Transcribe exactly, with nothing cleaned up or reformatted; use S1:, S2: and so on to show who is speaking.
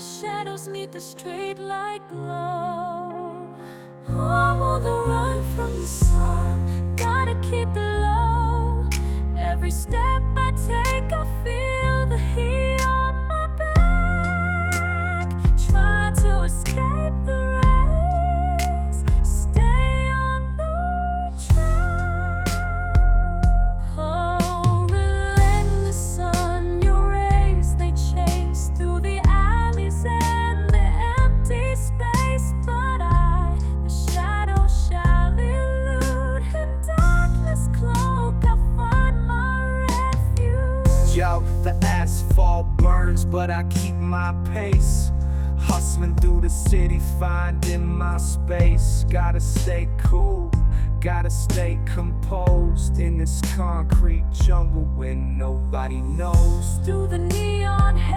S1: shadows meet the street light glow. I'm on the run from the sun, gotta keep it low. Every step I take, I feel the heat on my back. Try to escape the rays, stay on the track. Oh, relentless sun, your rays, they chase through the alleys and the empty space. But I, the shadow shall elude, in darkness cloak, I find my refuge.
S2: Yo, the asphalt burns, but I keep my pace. Hustling through the city, finding my space. Gotta stay cool, gotta stay composed in this concrete jungle where nobody knows.
S1: Through the neon